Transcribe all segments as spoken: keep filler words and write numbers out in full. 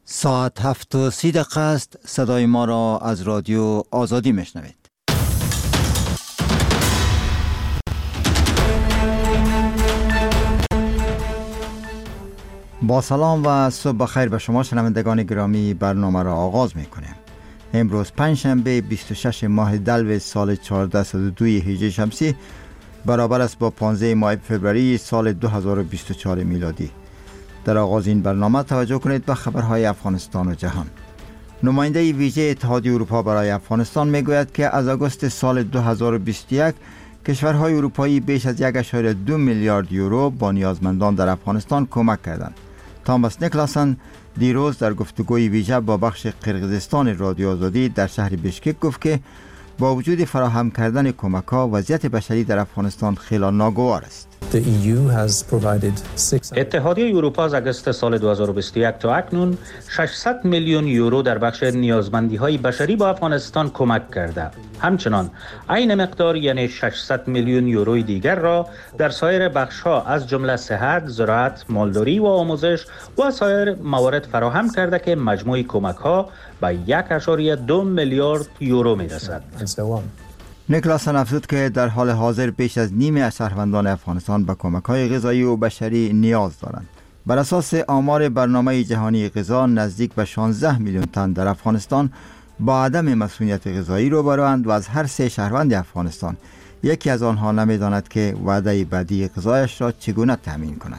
ساعت هفت و سی دقیقه است. صدای ما را از رادیو آزادی میشنوید. با سلام و صبح بخیر به شما شنوندگان گرامی، برنامه را آغاز میکنیم. امروز پنجشنبه بیست و شش ماه دلو سال چهارصد و دو هجری شمسی برابر است با پانزده ماه فوریه سال دو هزار و بیست و چهار میلادی. در آغاز این برنامه توجه کنید به خبرهای افغانستان و جهان. نماینده ویژه اتحادیه اروپا برای افغانستان میگوید که از آگوست سال دو هزار و بیست و یک کشورهای اروپایی بیش از یک ممیز دو میلیارد یورو با نیازمندان در افغانستان کمک کردند. تاماس نیکلاسن دیروز در گفتگوی ویژه با بخش قرقیزستان رادیو آزادی در شهر بشکک گفت که با وجود فراهم کردن کمک‌ها وضعیت بشری در افغانستان خیلی ناگوار است. اتحادیه اروپا از آگوست سال دو هزار و بیست و یک تا اکنون ششصد میلیون یورو در بخش نیازمندی‌های بشری با افغانستان کمک کرده. همچنان عین مقدار یعنی ششصد میلیون یوروی دیگر را در سایر بخش‌ها از جمله صحت، زراعت، مالداری و آموزش و سایر موارد فراهم کرده که مجموع کمک‌ها به یک ممیز دو میلیارد یورو می‌رسد. نیکلاسن افزود که در حال حاضر بیش از نیمه از شهروندان افغانستان به کمک‌های غذایی و بشری نیاز دارند. بر اساس آمار برنامه جهانی غذا نزدیک به شانزده میلیون تن در افغانستان با عدم مسئولیت غذایی روبروند و از هر سه شهروند افغانستان یکی از آنها نمی‌داند که وعده بعدی غذایش را چگونه تامین کند.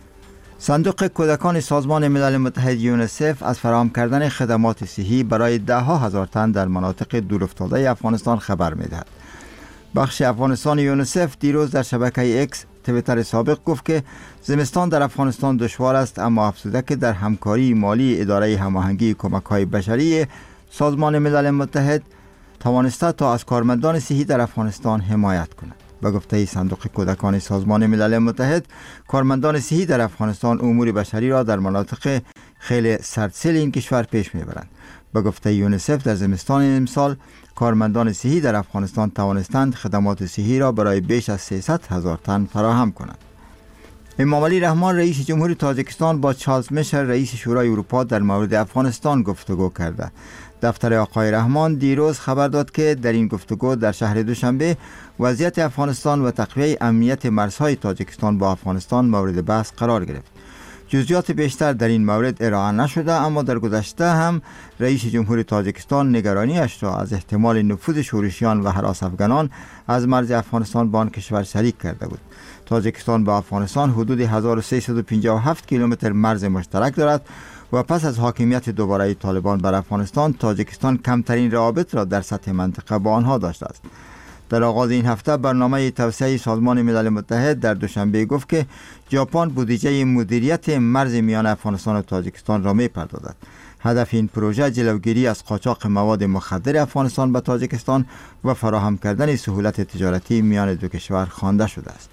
صندوق کودکان سازمان ملل متحد یونیسف از فراهم کردن خدمات صحی برای ده ها هزار تن در مناطق دورافتاده افغانستان خبر می‌دهد. بخش افغانستان یونیسف دیروز در شبکه اکس توییتر سابق گفت که زمستان در افغانستان دشوار است، اما افزوده که در همکاری مالی اداره هماهنگی کمک‌های بشری سازمان ملل متحد توانسته تا از کارمندان صحی در افغانستان حمایت کند. به گفته صندوق کودکان سازمان ملل متحد، کارمندان صحی در افغانستان امور بشری را در مناطق خیلی سردسیل این کشور پیش میبرند. به گفته یونیسف در زمستان امسال کارمندان صحی در افغانستان توانستند خدمات صحی را برای بیش از سیصد هزار تن فراهم کنند. امامعلی رحمان رئیس جمهور تاجیکستان با چارلز میشل رئیس شورای اروپا در مورد افغانستان گفتگو کرده. دفتر آقای رحمان دیروز خبر داد که در این گفتگو در شهر دوشنبه وضعیت افغانستان و تقویت امنیت مرزهای تاجیکستان با افغانستان مورد بحث قرار گرفت. جزئیات بیشتر در این مورد ارائه نشده، اما در گذشته هم رئیس جمهور تاجیکستان نگرانیش را از احتمال نفوذ شورشیان و هراس افغانان از مرز افغانستان با آن کشور شریک کرده بود. تاجیکستان با افغانستان حدود هزار و سیصد و پنجاه و هفت کیلومتر مرز مشترک دارد و پس از حاکمیت دوباره طالبان بر افغانستان، تاجیکستان کمترین روابط را در سطح منطقه با آنها داشته است. در آغاز این هفته برنامه توسعه سازمان ملل متحد در دوشنبه گفت که ژاپن بودجه مدیریت مرز میان افغانستان و تاجیکستان را می‌پردازد. هدف این پروژه جلوگیری از قاچاق مواد مخدر افغانستان به تاجیکستان و فراهم کردن سهولت تجارتی میان دو کشور خوانده شده است.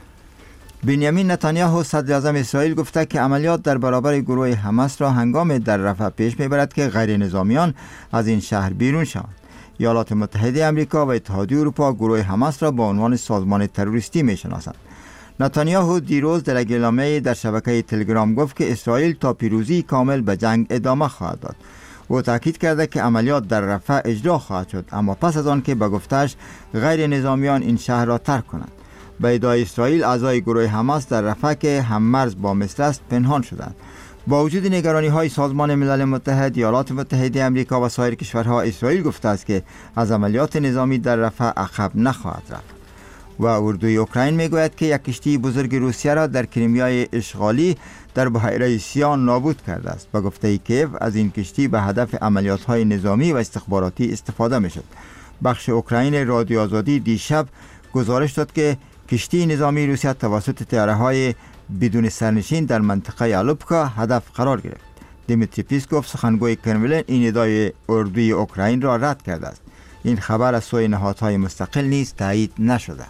بنیامین نتانیاهو صدر اعظم اسرائیل گفته که عملیات در برابر گروه حماس را هنگام در رفح پیش میبرد که غیر نظامیان از این شهر بیرون شوند. ایالات متحده آمریکا و اتحادیه اروپا گروه حماس را با عنوان سازمان تروریستی میشناسند. نتانیاهو دیروز در اعلامیه در شبکه تلگرام گفت که اسرائیل تا پیروزی کامل به جنگ ادامه خواهد داد. او تاکید کرده که عملیات در رفح اجرا خواهد شد، اما پس از آن که به گفته‌اش غیر نظامیان این شهر را ترک کنند. به ادعای اسرائیل اعضای گروه حماس در رفح که هم مرز با مصر است پنهان شدند. با وجود نگرانی‌های سازمان ملل متحد، ایالات متحده آمریکا و سایر کشورها، اسرائیل گفته است که از عملیات نظامی در رفح عقب نخواهد رفت. و اردوی اوکراین میگوید که یک کشتی بزرگ روسیه را در کریمیای اشغالی در بحیره سیان نابود کرده است. به گفته کیف از این کشتی به هدف عملیات‌های نظامی و استخباراتی استفاده می‌شد. بخش اوکراین رادیو آزادی دیشب گزارش داد که کشتی نظامی روسیه توسط طیاره‌های بدون سرنشین در منطقه آلوپکا هدف قرار گرفت. دیمیتری پیسکوف سخنگوی کرملین این ادعای اردوی اوکراین را رد کرده است. این خبر از سوی نهادهای مستقل نیز تایید نشده.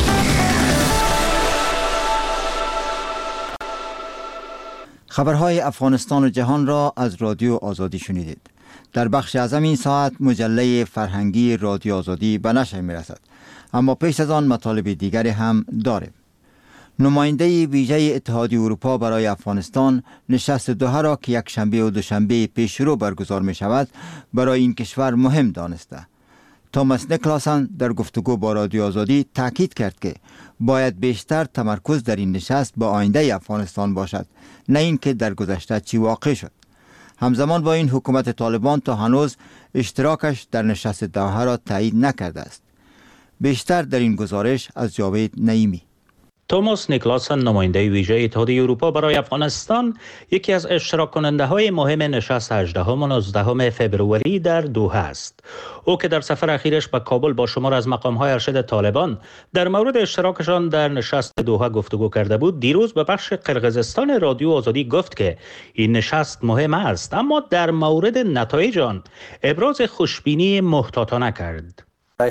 خبرهای افغانستان و جهان را از رادیو آزادی شنیدید. در بخش اعظم این ساعت مجله فرهنگی رادیو آزادی به نشر می‌رسد، اما پیش از آن مطالب دیگری هم داریم. نماینده ویژه اتحادیه اروپا برای افغانستان نشست دوحه را که یک شنبه و دوشنبه پیش رو برگزار می شود برای این کشور مهم دانسته. توماس نیکلاسن در گفتگو با رادیو آزادی تاکید کرد که باید بیشتر تمرکز در این نشست با آینده افغانستان باشد، نه اینکه در گذشته چی واقع شد. همزمان با این حکومت طالبان تا هنوز اشتراکش در نشست دوحه را تایید نکرده است. بیشتر در این گزارش از جاوید نعیمی. توماس نیکلاسن نماینده ویژه اتحادیه اروپا برای افغانستان یکی از اشتراک کننده های مهم نشست هجدهم و نوزدهم فوریه در دوحه است. او که در سفر اخیرش به کابل با شمار از مقام‌های ارشد طالبان در مورد اشتراکشان در نشست دوحه گفتگو کرده بود، دیروز به بخش قرقیزستان رادیو آزادی گفت که این نشست مهم است، اما در مورد نتایج آن ابراز خوشبینی محتاطانه کرد.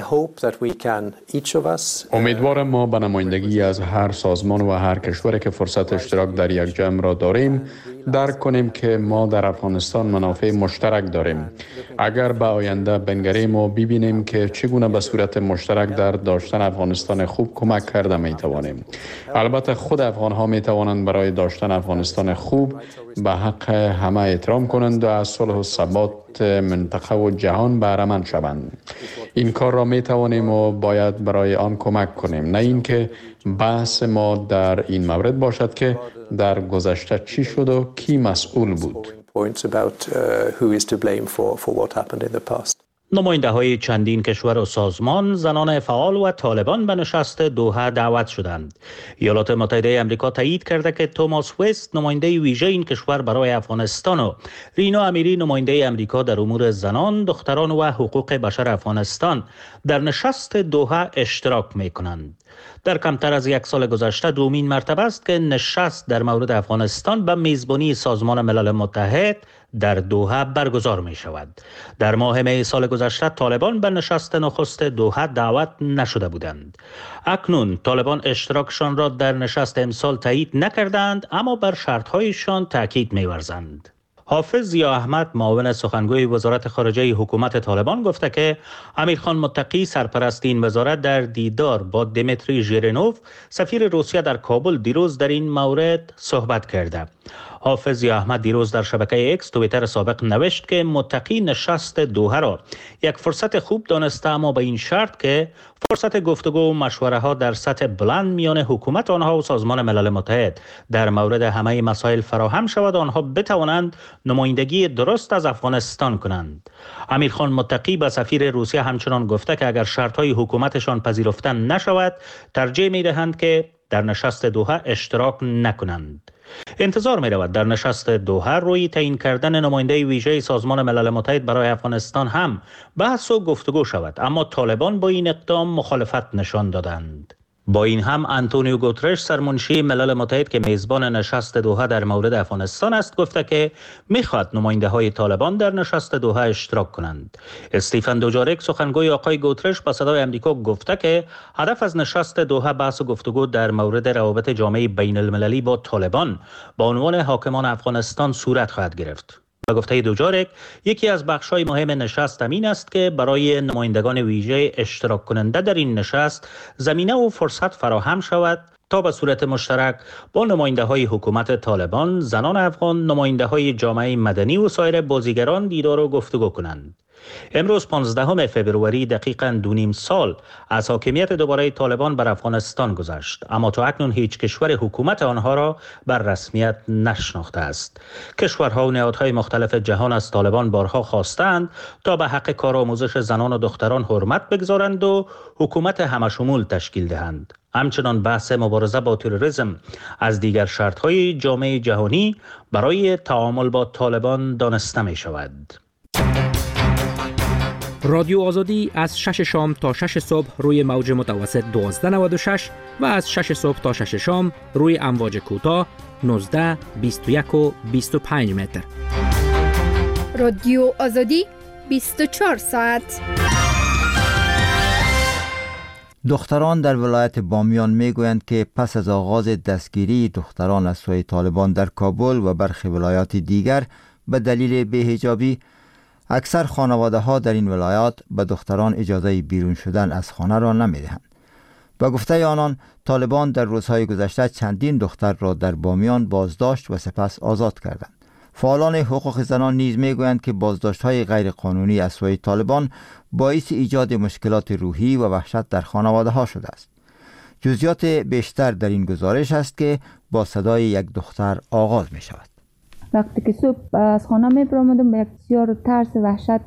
امیدوارم ما به نمایندگی از هر سازمان و هر کشوری که فرصت اشتراک در یک جمع را داریم درک کنیم که ما در افغانستان منافع مشترک داریم. اگر به آینده بنگریم و ببینیم که چگونه به صورت مشترک در داشتن افغانستان خوب کمک کرده می توانیم. البته خود افغان ها می توانند برای داشتن افغانستان خوب به حق همه احترام کنند و از صلح و ثبات منطقه و جهان بهره مند شوند. این کار را می توانیم و باید برای آن کمک کنیم، نه اینکه بحث ما در این مورد باشد که در گذشته چی شد و کی مسئول بود. نماینده های چندین کشور و سازمان، زنان فعال و طالبان به نشست دوحه دعوت شدند. ایالات متحده آمریکا تایید کرده که توماس وست، نماینده ویژه این کشور برای افغانستان، و رینا امیری، نماینده آمریکا در امور زنان، دختران و حقوق بشر افغانستان، در نشست دوحه اشتراک می کنند. در کمتر از یک سال گذشته دومین مرتبه است که نشست در مورد افغانستان به میزبانی سازمان ملل متحد در دوحه برگزار می شود. در ماه می سال گذشته طالبان به نشست نخست دوحه دعوت نشده بودند. اکنون طالبان اشتراکشان را در نشست امسال تایید نکردند، اما بر شرطهایشان تاکید می ورزند. حافظ ضیا احمد، معاون سخنگوی وزارت خارجه حکومت طالبان، گفته که امیرخان متقی، سرپرست این وزارت، در دیدار با دمیتری ژیرینوف، سفیر روسیه در کابل، دیروز در این مورد صحبت کرده. حافظ ضیا احمد دیروز در شبکه اکس توییتر سابق نوشت که متقی نشست دوحه را یک فرصت خوب دانسته، اما به این شرط که فرصت گفتگو و مشوره ها در سطح بلند میان حکومت آنها و سازمان ملل متحد در مورد همه مسائل فراهم شود و آنها بتوانند نمایندگی درست از افغانستان کنند. امیرخان متقی به سفیر روسیه همچنان گفته که اگر شرطهای حکومتشان پذیرفته نشود، ترجیح میدهند که در نشست دوحه اشتراک نکنند. انتظار می رود در نشست دوحه روی تعیین کردن نماینده ویژه سازمان ملل متحد برای افغانستان هم بحث و گفتگو شود، اما طالبان با این اقدام مخالفت نشان دادند. با این هم آنتونیو گوترش، سرمنشی ملل متحد که میزبان نشست دوحه در مورد افغانستان است، گفته که میخواد نماینده های طالبان در نشست دوحه اشتراک کنند. استیفن دوجارک، سخنگوی آقای گوترش، با صدای آمریکا گفته که هدف از نشست دوحه بحث و گفتگو در مورد روابط جامعه بین المللی با طالبان با عنوان حاکمان افغانستان صورت خواهد گرفت. به گفته دوجارک، یکی از بخش‌های مهم نشست این است که برای نمایندگان ویژه اشتراک کننده در این نشست زمینه و فرصت فراهم شود تا به صورت مشترک با نماینده‌های حکومت طالبان، زنان افغان، نماینده‌های جامعه مدنی و سایر بازیگران دیدار و گفتگو کنند. امروز پانزدهم فوریه دقیقاً دو نیم سال از حاکمیت دوباره طالبان بر افغانستان گذشت، اما تا اکنون هیچ کشور حکومت آنها را بر رسمیت نشناخته است. کشورها و نهادهای مختلف جهان از طالبان بارها خواستند تا به حق کارآموزش زنان و دختران حرمت بگذارند و حکومت همشمول تشکیل دهند. همچنان بحث مبارزه با تروریسم از دیگر شرط‌های جامعه جهانی برای تعامل با طالبان دانسته می شود. رادیو آزادی از شش شام تا شش صبح روی موج متوسط دوازده نود و شش و از شش صبح تا شش شام روی امواج کوتاه نوزده، بیست و یک و بیست و پنج متر. رادیو آزادی بیست و چهار ساعت. دختران در ولایت بامیان میگویند که پس از آغاز دستگیری دختران از سوی طالبان در کابل و برخی ولایات دیگر به دلیل بی‌حجابی، اکثر خانواده ها در این ولایات به دختران اجازه بیرون شدن از خانه را نمی دهند. با گفته آنان طالبان در روزهای گذشته چندین دختر را در بامیان بازداشت و سپس آزاد کردند. فعالان حقوق زنان نیز میگویند که بازداشت‌های غیرقانونی از سوی طالبان باعث ایجاد مشکلات روحی و وحشت در خانواده‌ها شده است. جزئیات بیشتر در این گزارش است که با صدای یک دختر آغاز می شود. وقتی که صبح از خانه می برآمدم به یک بسیار ترس و وحشت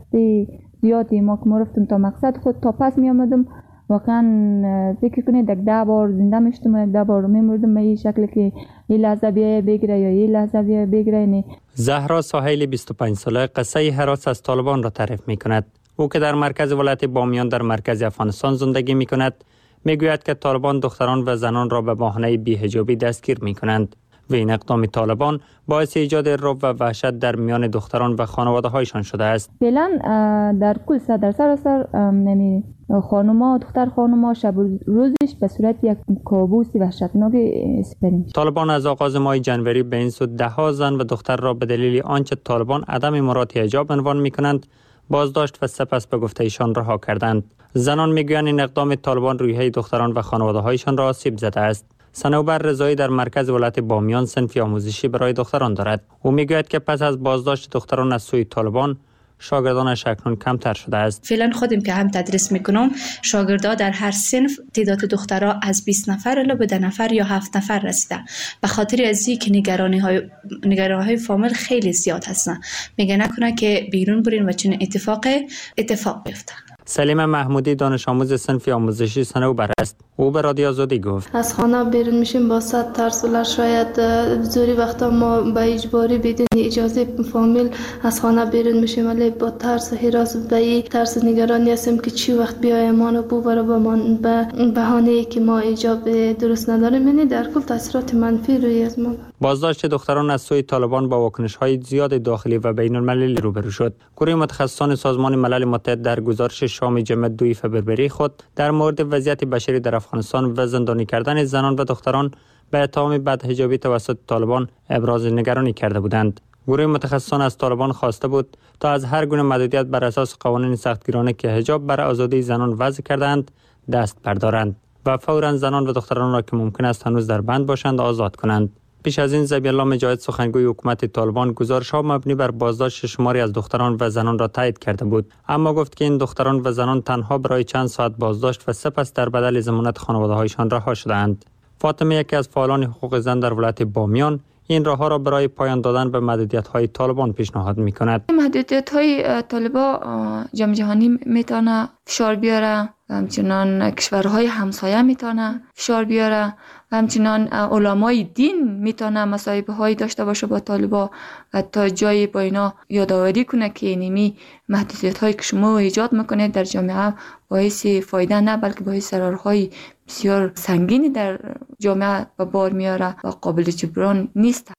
زیادی ما که رفتم تا مقصد خود تا پس می آمدم واقعا فکر کنید یک ده بار زنده میشتم و یک ده بار می مردم به این شکل که این لحظه بیای بگیره یا این لحظه بیای بگیره. نه زهرا ساحلی بیست و پنج ساله قصه هراس از طالبان را تعریف می کند. او که در مرکز ولایت بامیان در مرکز افغانستان زندگی می کند میگوید که طالبان دختران و زنان را به بهانه بی‌حجابی دستگیر می‌کنند و این اقدام طالبان باعث ایجاد رعب و وحشت در میان دختران و خانواده‌هایشان شده است. فعلا در کل صد در سراسر یعنی خانم‌ها دختر خانم‌ها شب روزش به صورت یک کابوس وحشتناک اسپریم. طالبان از آغاز ماه جنوری به این سو ده ها زن و دختر را به دلیل آنچه طالبان عدم مراعات حجاب عنوان می‌کنند بازداشت و سپس به گفته ایشان رها کردند. زنان میگویند این اقدام طالبان روحیه دختران و خانواده‌هایشان را آسیب زده است. صنوبر رضایی در مرکز ولایت بامیان صنفی آموزشی برای دختران دارد. او میگوید که پس از بازداشت دختران از سوی طالبان شاگردانش اکنون کمتر شده است. فعلا خودم که هم تدریس میکنم شاگردا در هر صنف تعداد دخترها از بیست نفر الی به ده نفر یا هفت نفر رسیده. به خاطر از این که نگرانی های نگرانی های فامیل خیلی زیاد هستن. میگه نکنه که بیرون برین و چنین اتفاق اتفاق بیفته. سلیم محمودی دانش آموز صنفی آموزشی صنوبر است. او به رادیو آزادی گفت از خانه بیرون میشیم با صد ترس و شاید زوری وقتا ما به اجباری بدون اجازه فامیل از خانه بیرون میشیم ولی با ترس و هراس و به ترس نگرانی هستیم که چی وقت بیای ما رو ببره با ما به بهانه‌ای که ما ایجاب درست نداریم. یعنی در کل تاثیرات منفی روی از ما. بازداشت دختران از سوی طالبان با واکنش‌های زیاد داخلی و بین‌المللی روبرو شد. گروه متخصصان سازمان ملل متحد در گزارش شام جمعه دو فوریه خود در مورد وضعیت بشری در افغانستان و زندانی کردن زنان و دختران به اتهام بدحجابی توسط طالبان ابراز نگرانی کرده بودند. گروه متخصصان از طالبان خواسته بود تا از هر گونه محدودیت بر اساس قوانین سختگیرانه که حجاب برای آزادی زنان وضع کردند دست بردارند و فوراً زنان و دختران را که ممکن است هنوز در بند باشند آزاد کنند. پیش از این ذبیح الله مجاهد سخنگوی حکومت طالبان گزارش‌ها مبنی بر بازداشت شماری از دختران و زنان را تایید کرده بود، اما گفت که این دختران و زنان تنها برای چند ساعت بازداشت و سپس در بدل ضمانت خانواده‌هایشان رها شدند. فاطمه یکی از فعالان حقوق زن در ولایت بامیان این راه‌ها را برای پایان دادن به محدودیت‌های طالبان پیشنهاد می‌کند. محدودیت‌های طالبان جام جهانی میتونه فشار بیاره، همچنان کشورهای همسایه میتونه فشار بیاره و همچنان علمای دین میتونه مصاحبه‌هایی داشته باشه با طالبان و تا جایی با اینا یادآوری کنه که اینمی محدودیت‌هایی که شما ایجاد میکنید در جامعه باعث فایده نه بلکه باعث ضررهای بسیار سنگینی در جامعه به بار میاره و قابل جبران نیست.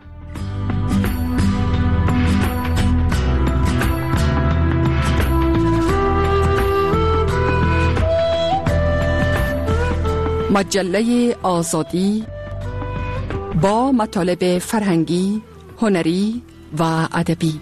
مجله آزادی با مطالب فرهنگی، هنری و ادبی.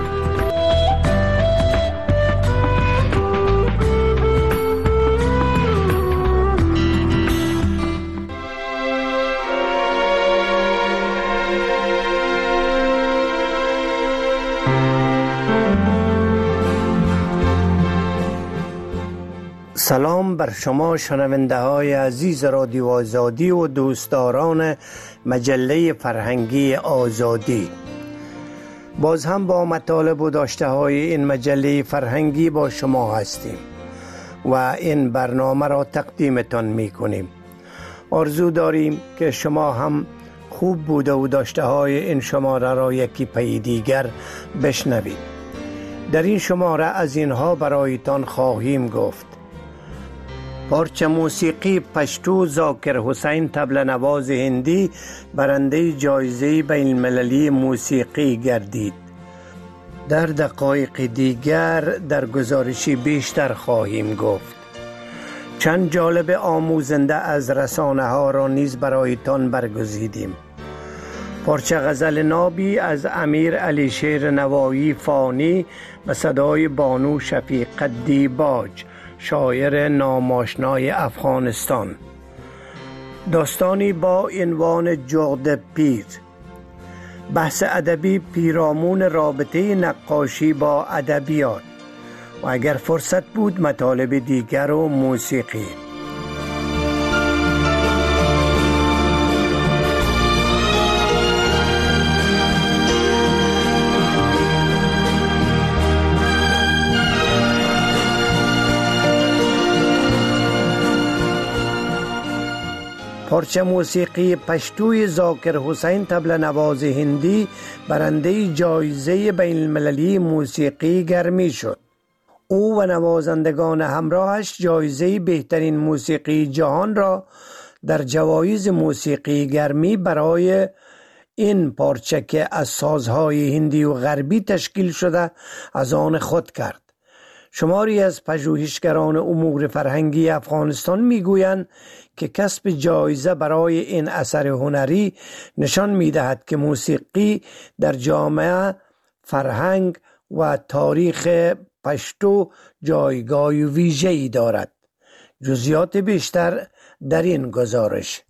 سلام بر شما شنونده های عزیز رادیو آزادی و دوستداران مجله فرهنگی آزادی. باز هم با مطالب و داشته های این مجله فرهنگی با شما هستیم و این برنامه را تقدیمتان می کنیم. آرزو داریم که شما هم خوب بوده و داشته های این شماره را یکی پی دیگر بشنوید. در این شماره از اینها برایتان خواهیم گفت: پارچه موسیقی پشتو ذاکر حسین طبل نواز هندی برنده جایزه بین المللی موسیقی گردید. در دقایق دیگر در گزارشی بیشتر خواهیم گفت. چند جالب آموزنده از رسانه ها را نیز برایتان برگزیدیم. پارچه غزل نابی از امیر علی شیر نوایی فانی و صدای بانو شفیق دیباج شاعر ناماشنای افغانستان. داستانی با عنوان جغد پیر. بحث ادبی پیرامون رابطه نقاشی با ادبیات و اگر فرصت بود مطالب دیگر و موسیقی. پارچه موسیقی پشتوی ذاکر حسین طبل نواز هندی برنده جایزه بین المللی موسیقی گرمی شد. او و نوازندگان همراهش جایزه بهترین موسیقی جهان را در جوایز موسیقی گرمی برای این پارچه که از سازهای هندی و غربی تشکیل شده از آن خود کرد. شماری از پژوهشگران امور فرهنگی افغانستان میگویند که کسب جایزه برای این اثر هنری نشان می‌دهد که موسیقی در جامعه، فرهنگ و تاریخ پشتو جایگاه ویژه‌ای دارد. جزئیات بیشتر در این گزارش.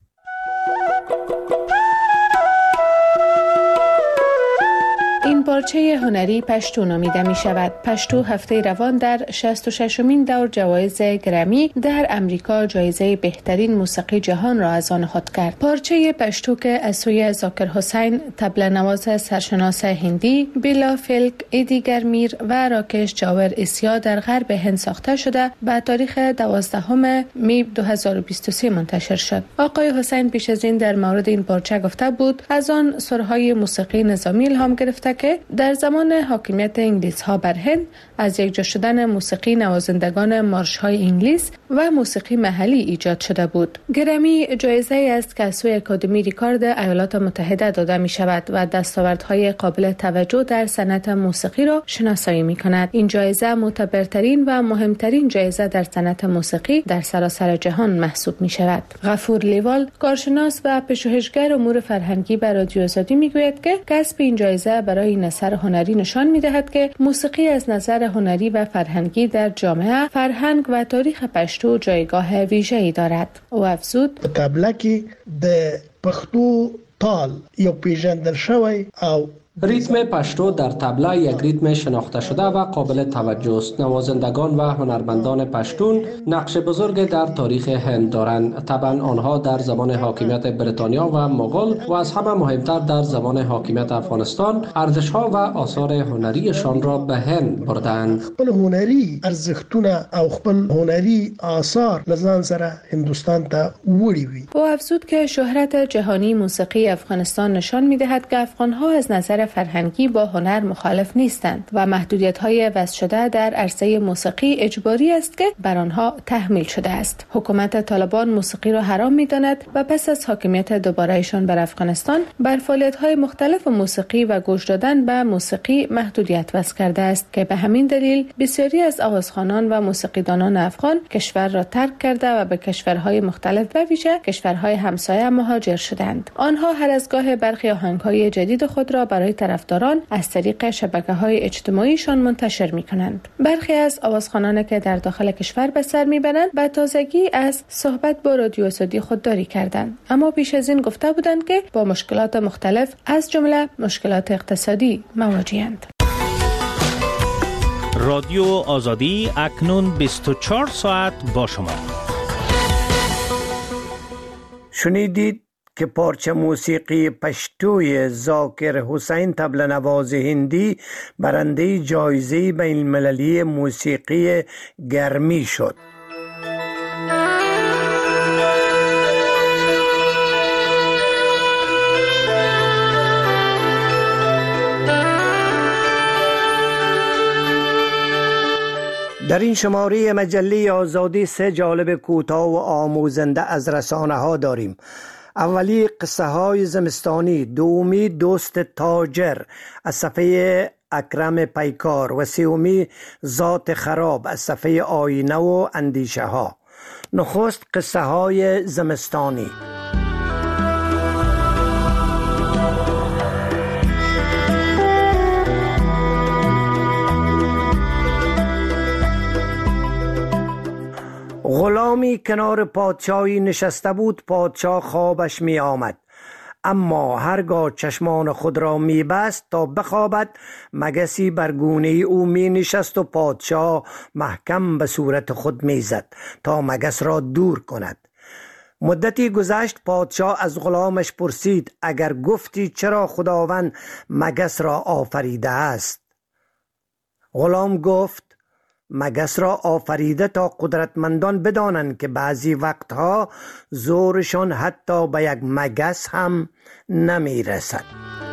این پارچه هنری پشتو نامیده می شود. پشتو هفته روان در شصت و ششمین دور جوایز گرمی در امریکا جایزه بهترین موسیقی جهان را از آن خود کرد. پارچه پشتو که از سوی ذاکر حسین طبل نواز سرشناس هندی، بیلا فلک، ایدی گرمیر و راکش جاور اسیا در غرب هند ساخته شده به تاریخ دوازدهم می دو هزار و بیست و سه منتشر شد. آقای حسین پیش از این در مورد این پارچه گفته بود از آن سرهای موسیقی نظامی الهام گرفته که در زمان حاکمیت انگلیس ها بر هند از یکجا شدن موسیقی نوازندگان مارش های انگلیس و موسیقی محلی ایجاد شده بود. گرمی جایزه است که از سوی اکادمی ریکارد ایالات متحده داده می شود و دستاوردهای قابل توجه در صنعت موسیقی را شناسایی می کند. این جایزه معتبرترین و مهمترین جایزه در صنعت موسیقی در سراسر جهان محسوب می شود. غفور لیوال، کارشناس و پژوهشگر امور فرهنگی بر رادیو آزادی می گوید که کسب این جایزه برای این اثر هنری نشان می دهد که موسیقی از نظر هنری و فرهنگی در جامعه، فرهنگ و تاریخ پشتو جایگاه ویژه‌ای دارد. او افزود: طبله کې د پښتو تال یو پیژندل شوی او ریتم پشتو در طبله یک ریتم شناخته شده و قابل توجه است. نوازندگان و هنرمندان پشتون نقش بزرگ در تاریخ هند دارند. طبعا آنها در زمان حاکمیت بریتانیا و مغول و از همه مهمتر در زمان حاکمیت افغانستان ارزش‌ها و آثار هنریشان را به هند بردند. خپل هنری ارزښتونه او خپل هنری آثار لزان سره هندوستان ته وړي وي. او افزود که شهرت جهانی موسیقی افغانستان نشان می‌دهد که افغان‌ها از نظر فرهنگی با هنر مخالف نیستند و محدودیت‌های وضع شده در عرصه موسیقی اجباری است که بر آنها تحمیل شده است. حکومت طالبان موسیقی را حرام می‌داند و پس از حاکمیت دوباره‌ایشان بر افغانستان بر فعالیت‌های مختلف موسیقی و گوش دادن به موسیقی محدودیت وضع کرده است که به همین دلیل بسیاری از آوازخوانان و موسیقیدانان افغان کشور را ترک کرده و به کشورهای مختلف و ویژه کشورهای همسایه مهاجر شدند. آنها هر از گاه برخی آهنگ‌های جدید خود را برای طرفداران از طریق شبکه‌های اجتماعیشان منتشر می‌کنند. برخی از آوازخوانان که در داخل کشور به سر می‌برند به تازگی از صحبت با رادیو آزادی خودداری کردند، اما پیش از این گفته بودند که با مشکلات مختلف از جمله مشکلات اقتصادی مواجه‌اند. رادیو آزادی اکنون بیست و چهار ساعت با شما. شنیدید که پارچه موسیقی پشتوی ذاکر حسین طبل نواز هندی برنده جایزه بین المللی موسیقی گرمی شد. در این شماره مجله آزادی سه جالب کوتاه و آموزنده از رسانه ها داریم. اولی قصه های زمستانی، دومی دوست تاجر از صفحه اکرم پیکار و سومی ذات خراب از صفحه آینه و اندیشه ها. نخست قصه های زمستانی. غلامی کنار پادشاهی نشسته بود. پادشاه خوابش می آمد، اما هرگاه چشمان خود را می بست تا بخوابد، مگسی بر گونه او می نشست و پادشاه محکم به صورت خود می زد تا مگس را دور کند. مدتی گذشت. پادشاه از غلامش پرسید: اگر گفتی چرا خداوند مگس را آفریده است؟ غلام گفت: مگس را آفریده تا قدرتمندان بدانند که بعضی وقتها زورشان حتی به یک مگس هم نمی رسد.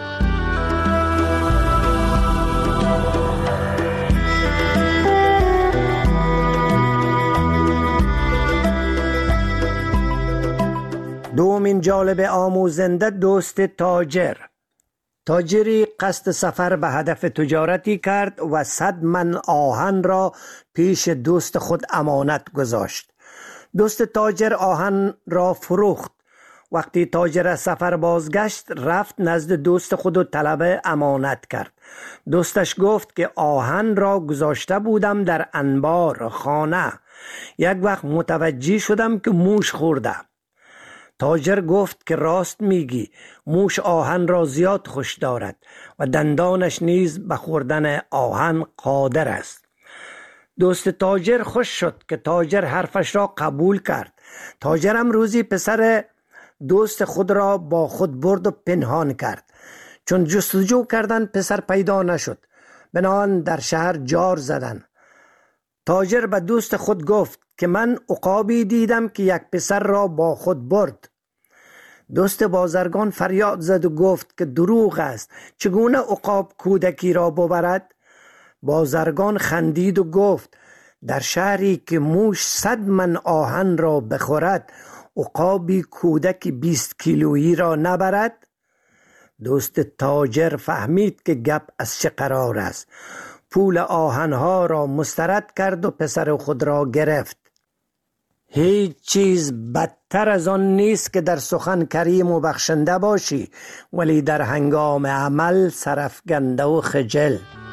دومین جالب آموزنده دوست تاجر. تاجری قصد سفر به هدف تجارتی کرد و صد من آهن را پیش دوست خود امانت گذاشت. دوست تاجر آهن را فروخت. وقتی تاجر از سفر بازگشت، رفت نزد دوست خود و طلب امانت کرد. دوستش گفت که آهن را گذاشته بودم در انبار خانه. یک وقت متوجه شدم که موش خورده. تاجر گفت که راست میگی، موش آهن را زیاد خوش دارد و دندانش نیز به خوردن آهن قادر است. دوست تاجر خوش شد که تاجر حرفش را قبول کرد. تاجرم روزی پسر دوست خود را با خود برد و پنهان کرد. چون جستجو کردن پسر پیدا نشد، بنابراین در شهر جار زدن. تاجر به دوست خود گفت که من عقابی دیدم که یک پسر را با خود برد. دوست بازرگان فریاد زد و گفت که دروغ است، چگونه عقاب کودکی را ببرد؟ بازرگان خندید و گفت: در شهری که موش صد من آهن را بخورد، عقابی کودکی بیست کیلویی را نبرد؟ دوست تاجر فهمید که گپ از چه قرار است. پول آهنها را مسترد کرد و پسر خود را گرفت. هیچ چیز بدتر از آن نیست که در سخن کریم و بخشنده باشی، ولی در هنگام عمل سرفگنده و خجل.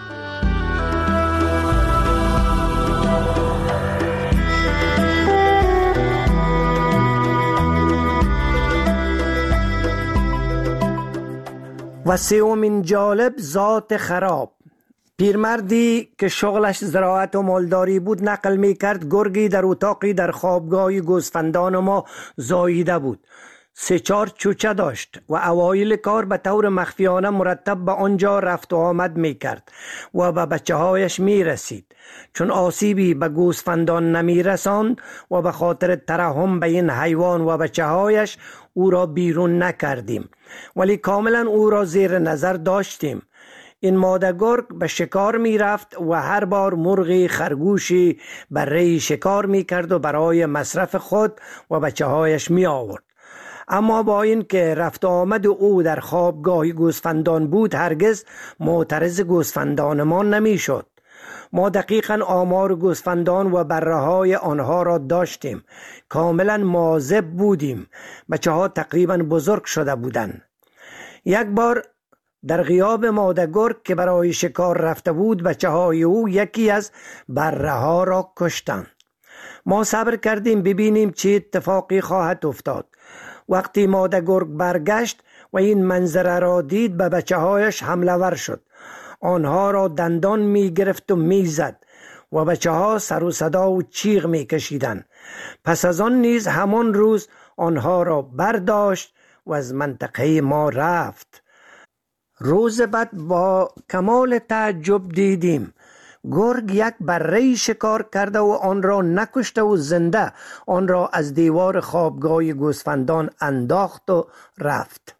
و سومین جالب، ذات خراب. پیرمردی که شغلش زراعت و مالداری بود نقل می کرد گرگی در اتاقی در خوابگاه گوسفندان ما زاییده بود. سه چار چوچه داشت و اوایل کار به طور مخفیانه مرتب به آنجا رفت و آمد می کرد و به بچه هایش می رسید. چون آسیبی به گوسفندان نمی رساند و به خاطر ترحم به این حیوان و بچه هایش او را بیرون نکردیم، ولی کاملا او را زیر نظر داشتیم. این ماده گرگ به شکار می رفت و هر بار مرغی خرگوشی بره شکار می کرد و برای مصرف خود و بچه هایش می آورد. اما با این که رفت آمد او در خوابگاه گوسفندان بود، هرگز معترض گوسفندان ما نمی شد. ما دقیقاً آمار گوسفندان و بره های آنها را داشتیم. کاملا مواظب بودیم. بچه ها تقریبا بزرگ شده بودند. یک بار در غیاب ماده گرگ که برای شکار رفته بود، بچه های او یکی از بره ها را کشتند. ما صبر کردیم ببینیم چه اتفاقی خواهد افتاد. وقتی ماده گرگ برگشت و این منظره را دید، به بچه هایش حمله ور شد. آنها را دندان می گرفت و می زد و بچه ها سر و صدا و چیغ می کشیدن. پس از آن نیز همان روز آنها را برداشت و از منطقه ما رفت. روز بعد با کمال تعجب دیدیم گرگ یک بره شکار کرده و آن را نکشته و زنده آن را از دیوار خوابگاه گوسفندان انداخت و رفت.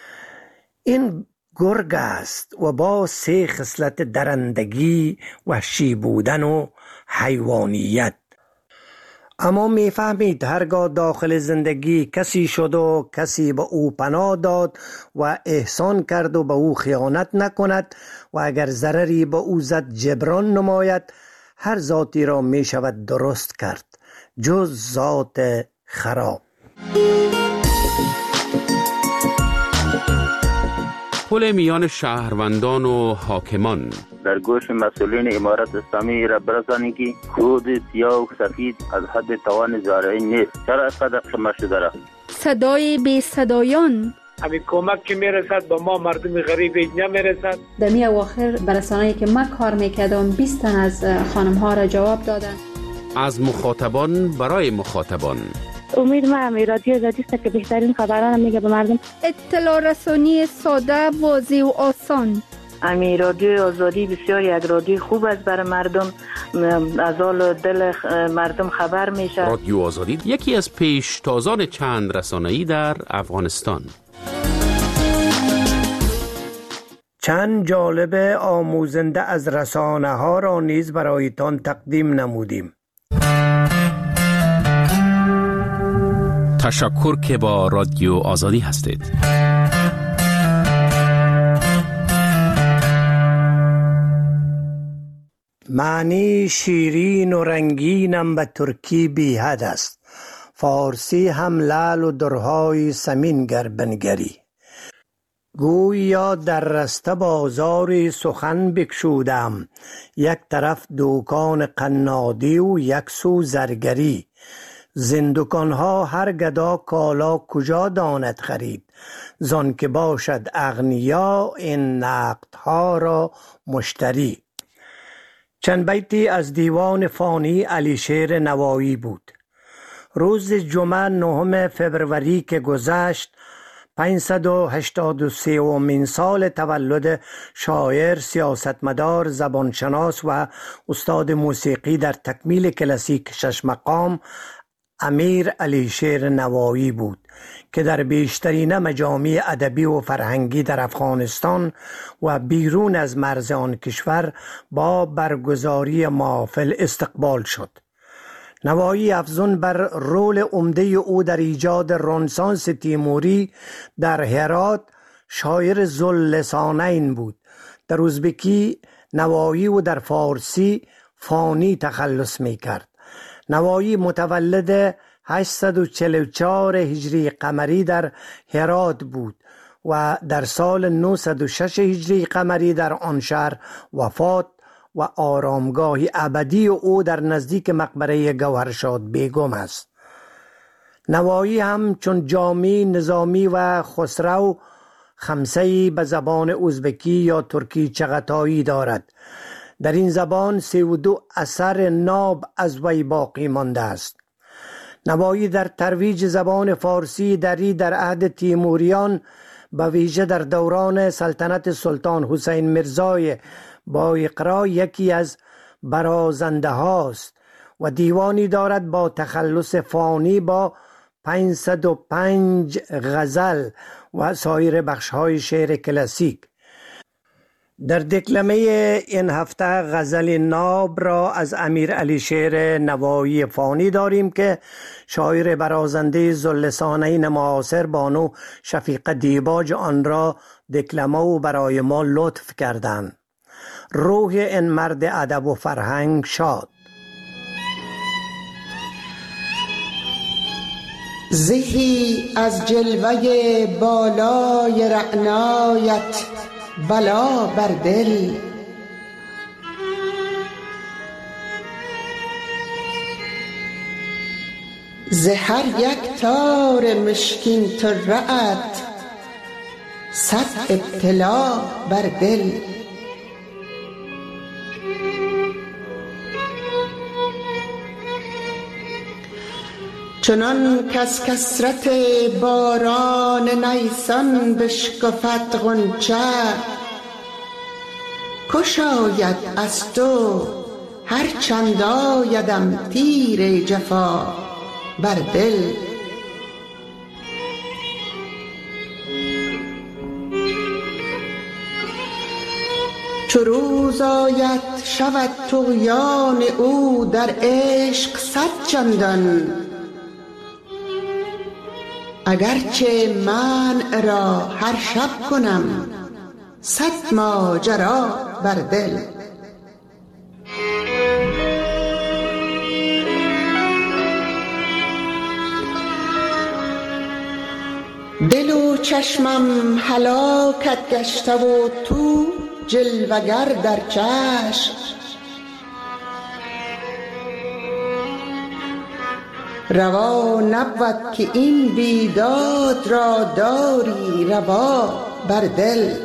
این گرگ است و با سه خصلت درندگی، وحشی بودن و حیوانیت. اما میفهمید هرگاه داخل زندگی کسی شد و کسی به او پناه داد و احسان کرد و به او خیانت نکند و اگر ضرری به او زد جبران نماید، هر ذاتی را می شود درست کرد جز ذات خراب. پل میان شهروندان و حاکمان. در گوش مسئولین امارت اسلامی را برسانی که خود سیاه و سفید از حد توان زارعی نیست. چرا اینقدر شما شده را؟ صدای بی صدایان. همین کمک که میرسد با ما مردم غریب نمیرسد. در می اواخر برسانه‌ای که من کار میکردم بیست تن از خانم ها را جواب دادن. از مخاطبان برای مخاطبان. امید ما هم رادیو آزادی است که بهترین خبران میگه به مردم. اطلاع رسانی ساده، واضح و آسان. امی رادیو آزادی بسیار یک رادیو خوب است برای مردم، از حال دل مردم خبر میشه. رادیو آزادی یکی از پیشتازان چند رسانه‌ای در افغانستان. چند جالب آموزنده از رسانه ها را نیز برایتان تقدیم نمودیم. تشکر که با رادیو آزادی هستید. معنی شیرین و رنگینم به ترکی بی حد است، فارسی هم لعل و درهای سمین گر بنگری. گویا در رسته بازاری سخن بکشودم، یک طرف دوکان قنادی و یک سو زرگری. زندگانها هر گدا کالا کجا داند خرید، زان که باشد اغنیا این نقدها را مشتری. چند بیتی از دیوان فانی علیشیر نوایی بود. روز جمعه نهم فبروری که گذشت، پانصد و هشتاد و سومین سال تولد شاعر، سیاستمدار، زبانشناس و استاد موسیقی در تکمیل کلاسیک شش مقام امیر علیشیر نوایی بود که در بیشترین مجامع ادبی و فرهنگی در افغانستان و بیرون از مرز آن کشور با برگزاری محافل استقبال شد. نوایی افزون بر رول عمده او در ایجاد رنسانس تیموری در هرات شاعر ذواللسانین بود. در ازبکی نوایی و در فارسی فانی تخلص می کرد. نوایی متولد هشتصد و چهل و چهار هجری قمری در هرات بود و در سال نهصد و شش هجری قمری در آن شهر وفات و آرامگاهی ابدی او در نزدیک مقبره گوهرشاد بیگم است. نوایی هم چون جامی، نظامی و خسرو خمسه‌ای به زبان ازبکی یا ترکی چغتایی دارد. در این زبان سی و دو اثر ناب از وی باقی مانده است. نوایی در ترویج زبان فارسی دری در عهد تیموریان به ویژه در دوران سلطنت سلطان حسین میرزای با اقرا یکی از برازنده هاست و دیوانی دارد با تخلص فانی با پانصد و پنج غزل و سایر بخش‌های شعر کلاسیک. در دکلمه این هفته غزل ناب را از امیر علیشیر نوایی فانی داریم که شاعر برازنده ذواللسانین معاصر بانو شفیقه دیباج آن را دکلمه و برای ما لطف کردند. روح این مرد ادب و فرهنگ شاد. زهی از جلوه بالای رعنایت بلا بر دل، ز هر یک تار مشکین طره‌ات صد ابتلا بر دل. چنان کز کثرت باران نیسان بشکفد غنچه، کش آید از تو هر چند آیدم تیر جفا بر دل. چو روز آید شود طغیان او در عشق صد چندان، اگرچه منع را هر شب کنم صد ماجرا بر دل. دل و چشمم هلاکت گشته و تو جلوگر در چشم. روا نبود که این بیداد را داری روا بر دل.